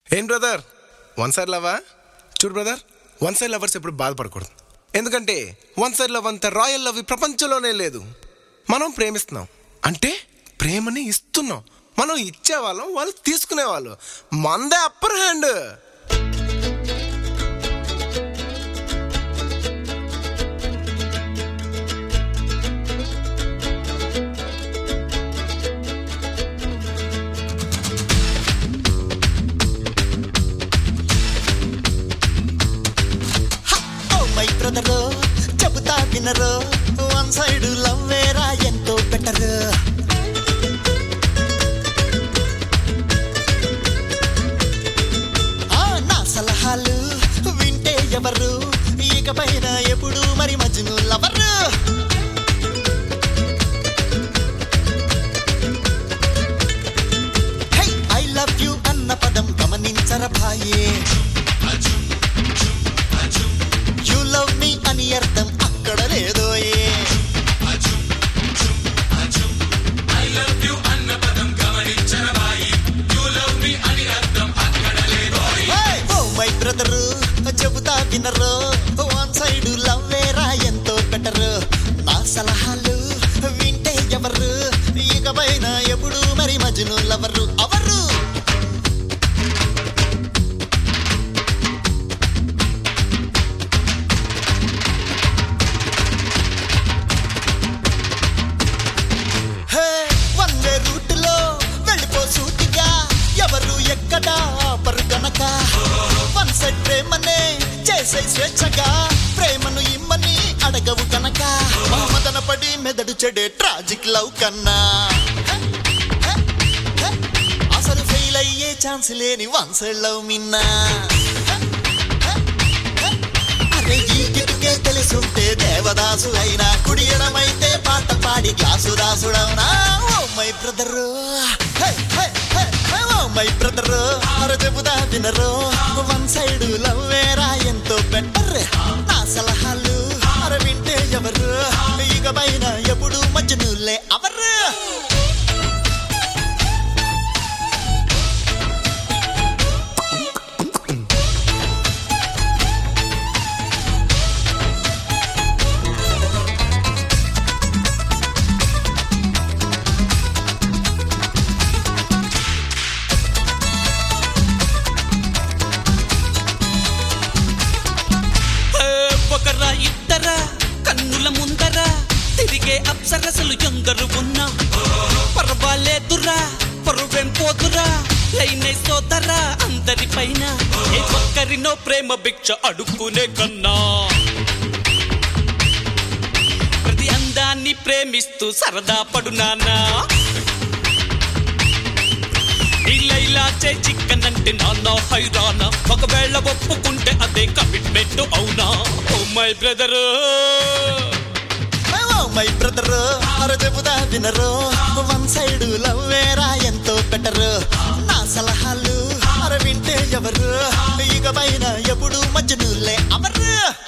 ఏం brother, one side లవా? చూడు brother, one side lovers ఎప్పుడు బాధపడకూడదు. ఎందుకంటే వన్ సైడ్ లవ్ అంత రాయల్ లవ్ ఈ ప్రపంచంలోనే లేదు. మనం ప్రేమిస్తున్నాం అంటే ప్రేమని ఇస్తున్నాం. మనం ఇచ్చేవాళ్ళం, వాళ్ళు తీసుకునేవాళ్ళు. మందే అప్పర్ హ్యాండ్. బ్రదరు చెబుతా వినరు, వన్ సైడ్ లవ్ వేరా ఎంతో బెటర్. నా సలహాలు వింటే ఎవరు, ఇకపైన ఎప్పుడు మరి Majnu lover. Hey I love you అన్న పదం గమనించర భాయే. లవ్ మీ అని అర్థం అక్కడ లేదోయే. ఓ మై బ్రదరు చెబుతా వినరు, వన్ సైడ్ లవ్ వేరా ఎంతో బెటర్. నా సలహాలు వింటే ఎవరు, ఇకపైన ఎప్పుడు మరి మజ్ను లవరు అవరు. ప్రేమనే చేసే స్వేచ్ఛగా, ప్రేమను ఇమ్మని అడగవు కనుక. మదన పడి మెదడు చెడే ట్రాజిక్ లవ్ కన్నా అసలు ఫెయిల్ అయ్యే ఛాన్స్ లేని వన్ సైడ్ లవ్ మిన్నా. అరే ఈ కిటుకే తెలుసుంటే దేవదాసు అయినా, కుడియడమైతే పాట పాడి గ్లాసు దాసుడవునా. Oh my brother, my brother అర చెబుదా వినరు, వన్ సైడ్ లవ్ వేరా ఎంతో బెటర్. నా సలహాలు అర వింటే ఎవరు, ఇకపైన ఎప్పుడు మజ్నులే అవరు. ఇద్దరా కన్నుల ముందర తిరిగే అప్సరసలు ఎందరు ఉన్నా పర్వాలేదురా, పరువేం పోదురా, లైనే సోదరా అందరి పైన. ఏ ఒక్కరినో ప్రేమ భిక్ష అడుక్కునే కన్నా, ప్రతి అందాన్ని ప్రేమిస్తూ సరదా పడునానా. ఇలా చిక్కనంటే నాన్న హైరానా, ఒకవేళ ఒప్పుకుంటే అదే కమిట్మెంట్ అవునా. Oh my brother, my brother అర చెబుదా వినరు, వన్ సైడ్ లవ్ వేరా ఎంతో బెటర్. నా సలహాలు అర వింటే ఎవరు, ఇకపైన ఎప్పుడు మజ్నులే అవరు.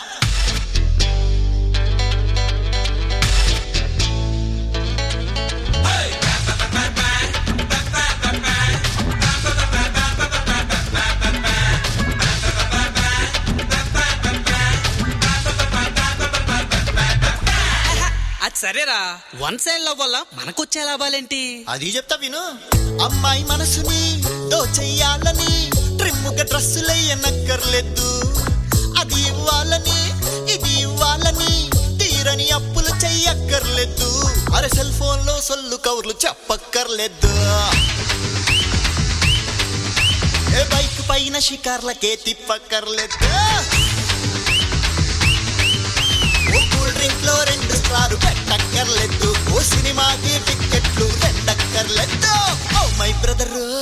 సరేరా, వన్ సైడ్ లవ్ వల్ల మనకొచ్చే లాభాలేంటి అది చెప్తా విను. అమ్మాయి మనసుని దోచెయ్యాలని ట్రిమ్ముగా డ్రెస్సులయ్యనక్కర్లేదు. అది ఇవ్వాలని ఇది ఇవ్వాలని తీరని అప్పులు చెయ్యక్కర్లేదు. అరే సెల్ ఫోన్ లో సొల్లు కవర్లు చెప్పక్కర్లేదు. ఏ బైక్ పైన షికార్లకే తిప్పక్కర్లేదు. కూల్ డ్రింక్ లో 2 స్టార్లు పెట్టక్కర్లేదు. ఓ సినిమాకి టిక్కెట్లు రెండక్కర్లేదు. ఓ మై బ్రదరు